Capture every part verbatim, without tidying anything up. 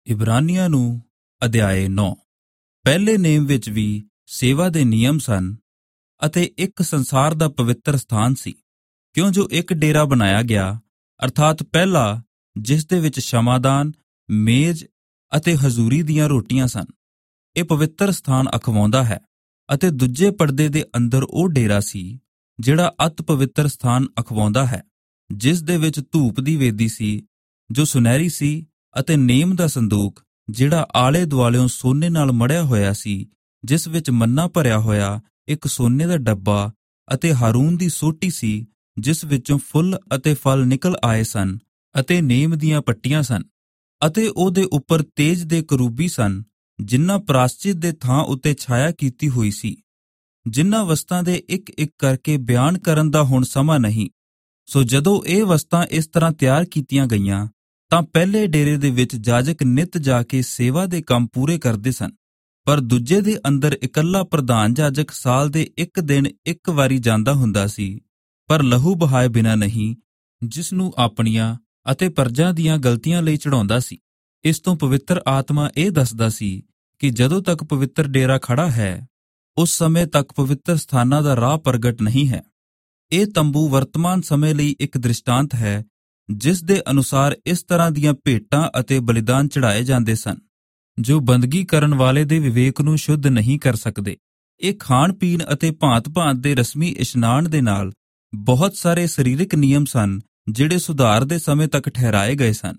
ਇਬਰਾਨੀਆਂ ਨੂੰ ਅਧਿਆਏ ਨੌ। ਪਹਿਲੇ ਨੇਮ ਵਿੱਚ ਵੀ ਸੇਵਾ ਦੇ ਨਿਯਮ ਸਨ ਅਤੇ ਇੱਕ ਸੰਸਾਰ ਦਾ ਪਵਿੱਤਰ ਸਥਾਨ ਸੀ, ਕਿਉਂ ਜੋ ਇੱਕ ਡੇਰਾ ਬਣਾਇਆ ਗਿਆ, ਅਰਥਾਤ ਪਹਿਲਾ, ਜਿਸ ਦੇ ਵਿੱਚ ਸ਼ਮਾਦਾਨ, ਮੇਜ਼ ਅਤੇ ਹਜ਼ੂਰੀ ਦੀਆਂ ਰੋਟੀਆਂ ਸਨ। ਇਹ ਪਵਿੱਤਰ ਸਥਾਨ ਅਖਵਾਉਂਦਾ ਹੈ। ਅਤੇ ਦੂਜੇ ਪਰਦੇ ਦੇ ਅੰਦਰ ਉਹ ਡੇਰਾ ਸੀ ਜਿਹੜਾ ਅਤ ਪਵਿੱਤਰ ਸਥਾਨ ਅਖਵਾਉਂਦਾ ਹੈ, ਜਿਸ ਦੇ ਵਿੱਚ ਧੂਪ ਦੀ ਵੇਦੀ ਸੀ ਜੋ ਸੁਨਹਿਰੀ ਸੀ, ਅਤੇ ਨੇਮ ਦਾ ਸੰਦੂਕ ਜਿਹੜਾ ਆਲੇ ਦੁਆਲਿਓਂ ਸੋਨੇ ਨਾਲ ਮੜਿਆ ਹੋਇਆ ਸੀ, ਜਿਸ ਵਿੱਚ ਮੰਨਾ ਭਰਿਆ ਹੋਇਆ ਇੱਕ ਸੋਨੇ ਦਾ ਡੱਬਾ, ਅਤੇ ਹਾਰੂਨ ਦੀ ਸੋਟੀ ਸੀ ਜਿਸ ਵਿੱਚੋਂ ਫੁੱਲ ਅਤੇ ਫਲ ਨਿਕਲ ਆਏ ਸਨ, ਅਤੇ ਨੇਮ ਦੀਆਂ ਪੱਟੀਆਂ ਸਨ। ਅਤੇ ਉਹਦੇ ਉੱਪਰ ਤੇਜ ਦੇ ਕਰੂਬੀ ਸਨ, ਜਿਨ੍ਹਾਂ ਪ੍ਰਾਸ਼ਚਿਤ ਦੇ ਥਾਂ ਉੱਤੇ ਛਾਇਆ ਕੀਤੀ ਹੋਈ ਸੀ, ਜਿਨ੍ਹਾਂ ਵਸਤਾਂ ਦੇ ਇੱਕ ਇੱਕ ਕਰਕੇ ਬਿਆਨ ਕਰਨ ਦਾ ਹੁਣ ਸਮਾਂ ਨਹੀਂ। ਸੋ ਜਦੋਂ ਇਹ ਵਸਤਾਂ ਇਸ ਤਰ੍ਹਾਂ ਤਿਆਰ ਕੀਤੀਆਂ ਗਈਆਂ, ਤਾਂ ਪਹਿਲੇ ਡੇਰੇ ਦੇ ਵਿੱਚ ਜਾਜਕ ਨਿੱਤ ਜਾ ਕੇ ਸੇਵਾ ਦੇ ਕੰਮ ਪੂਰੇ ਕਰਦੇ ਸਨ, ਪਰ ਦੂਜੇ ਦੇ ਅੰਦਰ ਇਕੱਲਾ ਪ੍ਰਧਾਨ ਜਾਜਕ ਸਾਲ ਦੇ ਇੱਕ ਦਿਨ ਇੱਕ ਵਾਰੀ ਜਾਂਦਾ ਹੁੰਦਾ ਸੀ, ਪਰ ਲਹੂ ਬਹਾਏ ਬਿਨਾਂ ਨਹੀਂ, ਜਿਸ ਨੂੰ ਆਪਣੀਆਂ ਅਤੇ ਪਰਜਾ ਦੀਆਂ ਗਲਤੀਆਂ ਲਈ ਚੜਾਉਂਦਾ ਸੀ। ਇਸ ਤੋਂ ਪਵਿੱਤਰ ਆਤਮਾ ਇਹ ਦੱਸਦਾ ਸੀ ਕਿ ਜਦੋਂ ਤੱਕ ਪਵਿੱਤਰ ਡੇਰਾ ਖੜਾ ਹੈ, ਉਸ ਸਮੇਂ ਤੱਕ ਪਵਿੱਤਰ ਸਥਾਨਾਂ ਦਾ ਰਾਹ ਪ੍ਰਗਟ ਨਹੀਂ ਹੈ। ਇਹ ਤੰਬੂ ਵਰਤਮਾਨ ਸਮੇਂ ਲਈ ਇੱਕ ਦ੍ਰਿਸ਼ਟਾਂਤ ਹੈ, ਜਿਸ ਦੇ ਅਨੁਸਾਰ ਇਸ ਤਰ੍ਹਾਂ ਦੀਆਂ ਭੇਟਾਂ ਅਤੇ ਬਲੀਦਾਨ ਚੜਾਏ ਜਾਂਦੇ ਸਨ, ਜੋ ਬੰਦਗੀ ਕਰਨ ਵਾਲੇ ਦੇ ਵਿਵੇਕ ਨੂੰ ਸ਼ੁੱਧ ਨਹੀਂ ਕਰ ਸਕਦੇ। ਇਹ ਖਾਣ ਪੀਣ ਅਤੇ ਭਾਂਤ-ਭਾਂਤ ਦੇ ਰਸਮੀ ਇਸ਼ਨਾਨ ਦੇ ਨਾਲ ਬਹੁਤ ਸਾਰੇ ਸਰੀਰਕ ਨਿਯਮ ਸਨ, ਜਿਹੜੇ ਸੁਧਾਰ ਦੇ ਸਮੇਂ ਤੱਕ ਠਹਿਰਾਏ ਗਏ ਸਨ।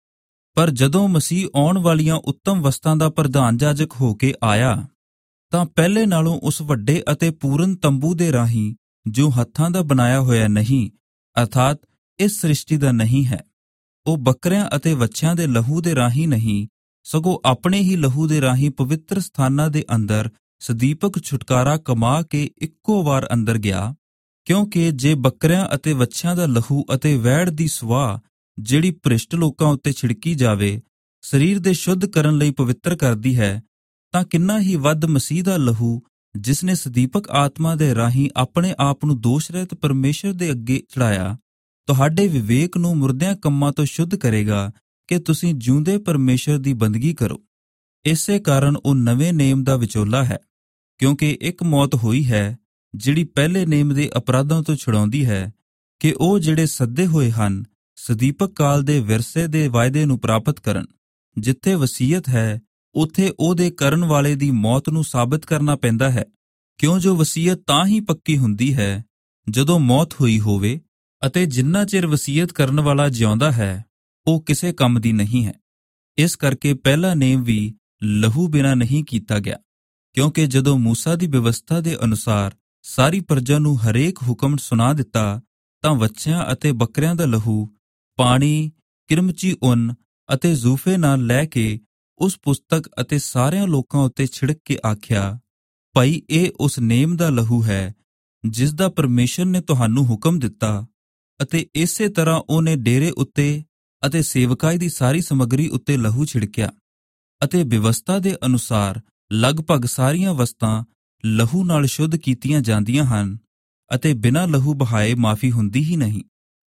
ਪਰ ਜਦੋਂ ਮਸੀਹ ਆਉਣ ਵਾਲੀਆਂ ਉੱਤਮ ਵਸਤਾਂ ਦਾ ਪ੍ਰਧਾਨ ਜਾਜਕ ਹੋ ਕੇ ਆਇਆ, ਤਾਂ ਪਹਿਲੇ ਨਾਲੋਂ ਉਸ ਵੱਡੇ ਅਤੇ ਪੂਰਨ ਤੰਬੂ ਦੇ ਰਾਹੀਂ, ਜੋ ਹੱਥਾਂ ਦਾ ਬਣਾਇਆ ਹੋਇਆ ਨਹੀਂ, ਅਰਥਾਤ ਇਸ ਸ੍ਰਿਸ਼ਟੀ ਦਾ ਨਹੀਂ ਹੈ, ਉਹ ਬੱਕਰਿਆਂ ਅਤੇ ਵੱਛਿਆਂ ਦੇ ਲਹੂ ਦੇ ਰਾਹੀਂ ਨਹੀਂ, ਸਗੋਂ ਆਪਣੇ ਹੀ ਲਹੂ ਦੇ ਰਾਹੀਂ ਪਵਿੱਤਰ ਸਥਾਨਾਂ ਦੇ ਅੰਦਰ ਸਦੀਪਕ ਛੁਟਕਾਰਾ ਕਮਾ ਕੇ ਇੱਕੋ ਵਾਰ ਅੰਦਰ ਗਿਆ। ਕਿਉਂਕਿ ਜੇ ਬੱਕਰਿਆਂ ਅਤੇ ਵੱਛਿਆਂ ਦਾ ਲਹੂ ਅਤੇ ਵੈੜ ਦੀ ਸਵਾਹ, ਜਿਹੜੀ ਭ੍ਰਿਸ਼ਟ ਲੋਕਾਂ ਉੱਤੇ ਛਿੜਕੀ ਜਾਵੇ, ਸਰੀਰ ਦੇ ਸ਼ੁੱਧ ਕਰਨ ਲਈ ਪਵਿੱਤਰ ਕਰਦੀ ਹੈ, ਤਾਂ ਕਿੰਨਾ ਹੀ ਵੱਧ ਮਸੀਹ ਦਾ ਲਹੂ, ਜਿਸ ਨੇ ਸਦੀਪਕ ਆਤਮਾ ਦੇ ਰਾਹੀਂ ਆਪਣੇ ਆਪ ਨੂੰ ਦੋਸ਼ ਰਹਿਤ ਪਰਮੇਸ਼ਰ ਦੇ ਅੱਗੇ ਚੜਾਇਆ, ਤੁਹਾਡੇ ਵਿਵੇਕ ਨੂੰ ਮੁਰਦਿਆਂ ਕੰਮਾਂ ਤੋਂ ਸ਼ੁੱਧ ਕਰੇਗਾ ਕਿ ਤੁਸੀਂ ਜਿਉਂਦੇ ਪਰਮੇਸ਼ਰ ਦੀ ਬੰਦਗੀ ਕਰੋ। ਇਸੇ ਕਾਰਨ ਉਹ ਨਵੇਂ ਨੇਮ ਦਾ ਵਿਚੋਲਾ ਹੈ, ਕਿਉਂਕਿ ਇੱਕ ਮੌਤ ਹੋਈ ਹੈ ਜਿਹੜੀ ਪਹਿਲੇ ਨੇਮ ਦੇ ਅਪਰਾਧਾਂ ਤੋਂ ਛੁਡਾਉਂਦੀ ਹੈ, ਕਿ ਉਹ ਜਿਹੜੇ ਸੱਦੇ ਹੋਏ ਹਨ ਸਦੀਪਕ ਕਾਲ ਦੇ ਵਿਰਸੇ ਦੇ ਵਾਅਦੇ ਨੂੰ ਪ੍ਰਾਪਤ ਕਰਨ। ਜਿੱਥੇ ਵਸੀਅਤ ਹੈ, ਉੱਥੇ ਉਹਦੇ ਕਰਨ ਵਾਲੇ ਦੀ ਮੌਤ ਨੂੰ ਸਾਬਤ ਕਰਨਾ ਪੈਂਦਾ ਹੈ, ਕਿਉਂ ਜੋ ਵਸੀਅਤ ਤਾਂ ਹੀ ਪੱਕੀ ਹੁੰਦੀ ਹੈ ਜਦੋਂ ਮੌਤ ਹੋਈ ਹੋਵੇ, ਅਤੇ ਜਿੰਨਾ ਚਿਰ ਵਸੀਅਤ ਕਰਨ ਵਾਲਾ ਜਿਉਂਦਾ ਹੈ, ਉਹ ਕਿਸੇ ਕੰਮ ਦੀ ਨਹੀਂ ਹੈ। ਇਸ ਕਰਕੇ ਪਹਿਲਾ ਨੇਮ ਵੀ ਲਹੂ ਬਿਨਾਂ ਨਹੀਂ ਕੀਤਾ ਗਿਆ, ਕਿਉਂਕਿ ਜਦੋਂ ਮੂਸਾ ਦੀ ਵਿਵਸਥਾ ਦੇ ਅਨੁਸਾਰ ਸਾਰੀ ਪ੍ਰਜਾ ਨੂੰ ਹਰੇਕ ਹੁਕਮ ਸੁਣਾ ਦਿੱਤਾ, ਤਾਂ ਵੱਛਿਆਂ ਅਤੇ ਬੱਕਰਿਆਂ ਦਾ ਲਹੂ, ਪਾਣੀ, ਕਿਰਮਚੀ ਉੱਨ ਅਤੇ ਜ਼ੂਫੇ ਨਾਲ ਲੈ ਕੇ ਉਸ ਪੁਸਤਕ ਅਤੇ ਸਾਰਿਆਂ ਲੋਕਾਂ ਉੱਤੇ ਛਿੜਕ ਕੇ ਆਖਿਆ, ਭਾਈ ਇਹ ਉਸ ਨੇਮ ਦਾ ਲਹੂ ਹੈ ਜਿਸ ਦਾ ਪਰਮੇਸ਼ਰ ਨੇ ਤੁਹਾਨੂੰ ਹੁਕਮ ਦਿੱਤਾ। ਅਤੇ ਇਸੇ ਤਰ੍ਹਾਂ ਉਹਨੇ ਡੇਰੇ ਉੱਤੇ ਅਤੇ ਸੇਵਕਾਈ ਦੀ ਸਾਰੀ ਸਮੱਗਰੀ ਉੱਤੇ ਲਹੂ ਛਿੜਕਿਆ। ਅਤੇ ਵਿਵਸਥਾ ਦੇ ਅਨੁਸਾਰ ਲਗਭਗ ਸਾਰੀਆਂ ਵਸਤਾਂ ਲਹੂ ਨਾਲ ਸ਼ੁੱਧ ਕੀਤੀਆਂ ਜਾਂਦੀਆਂ ਹਨ, ਅਤੇ ਬਿਨਾਂ ਲਹੂ ਬਹਾਏ ਮਾਫੀ ਹੁੰਦੀ ਹੀ ਨਹੀਂ।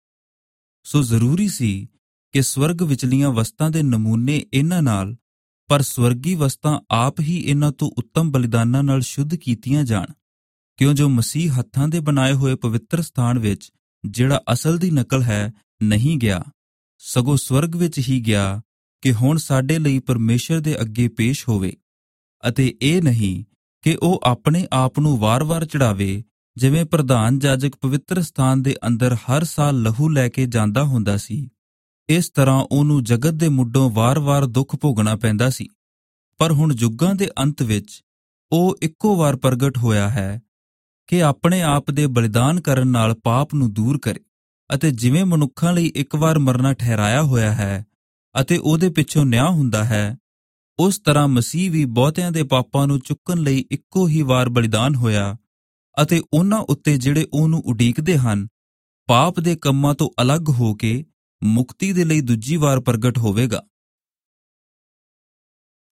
ਸੋ ਜ਼ਰੂਰੀ ਸੀ ਕਿ ਸਵਰਗ ਵਿਚਲੀਆਂ ਵਸਤਾਂ ਦੇ ਨਮੂਨੇ ਇਹਨਾਂ ਨਾਲ, ਪਰ ਸਵਰਗੀ ਵਸਤਾਂ ਆਪ ਹੀ ਇਹਨਾਂ ਤੋਂ ਉੱਤਮ ਬਲਿਦਾਨਾਂ ਨਾਲ ਸ਼ੁੱਧ ਕੀਤੀਆਂ ਜਾਣ, ਕਿਉਂ ਜੋ ਮਸੀਹ ਹੱਥਾਂ ਦੇ ਬਣਾਏ ਹੋਏ ਪਵਿੱਤਰ ਸਥਾਨ ਵਿੱਚ, ਜਿਹੜਾ ਅਸਲ ਦੀ ਨਕਲ ਹੈ, ਨਹੀਂ ਗਿਆ, ਸਗੋਂ ਸਵਰਗ ਵਿੱਚ ਹੀ ਗਿਆ, ਕਿ ਹੁਣ ਸਾਡੇ ਲਈ ਪਰਮੇਸ਼ਰ ਦੇ ਅੱਗੇ ਪੇਸ਼ ਹੋਵੇ। ਅਤੇ ਇਹ ਨਹੀਂ ਕਿ ਉਹ ਆਪਣੇ ਆਪ ਨੂੰ ਵਾਰ-ਵਾਰ ਚੜਾਵੇ, ਜਿਵੇਂ ਪ੍ਰਧਾਨ ਜਾਜਕ ਪਵਿੱਤਰ ਸਥਾਨ ਦੇ ਅੰਦਰ ਹਰ ਸਾਲ ਲਹੂ ਲੈ ਕੇ ਜਾਂਦਾ ਹੁੰਦਾ ਸੀ। ਇਸ ਤਰ੍ਹਾਂ ਉਹਨੂੰ ਜਗਤ ਦੇ ਮੁੱਢੋਂ ਵਾਰ-ਵਾਰ ਦੁੱਖ ਭੋਗਣਾ ਪੈਂਦਾ ਸੀ। ਪਰ ਹੁਣ ਯੁੱਗਾਂ ਦੇ ਅੰਤ ਵਿੱਚ ਉਹ ਇੱਕੋ ਵਾਰ ਪ੍ਰਗਟ ਹੋਇਆ ਹੈ, ਕਿ ਆਪਣੇ ਆਪ ਦੇ ਬਲਿਦਾਨ ਕਰਨ ਨਾਲ ਪਾਪ ਨੂੰ ਦੂਰ ਕਰੇ। ਅਤੇ ਜਿਵੇਂ ਮਨੁੱਖਾਂ ਲਈ ਇੱਕ ਵਾਰ ਮਰਨਾ ਠਹਿਰਾਇਆ ਹੋਇਆ ਹੈ ਅਤੇ ਉਹਦੇ ਪਿੱਛੋਂ ਨਿਆਂ ਹੁੰਦਾ ਹੈ, ਉਸ ਤਰ੍ਹਾਂ ਮਸੀਹ ਵੀ ਬਹੁਤਿਆਂ ਦੇ ਪਾਪਾਂ ਨੂੰ ਚੁੱਕਣ ਲਈ ਇੱਕੋ ਹੀ ਵਾਰ ਬਲਿਦਾਨ ਹੋਇਆ, ਅਤੇ ਉਹਨਾਂ ਉੱਤੇ ਜਿਹੜੇ ਉਹਨੂੰ ਉਡੀਕਦੇ ਹਨ, ਪਾਪ ਦੇ ਕੰਮਾਂ ਤੋਂ ਅਲੱਗ ਹੋ ਕੇ ਮੁਕਤੀ ਦੇ ਲਈ ਦੂਜੀ ਵਾਰ ਪ੍ਰਗਟ ਹੋਵੇਗਾ।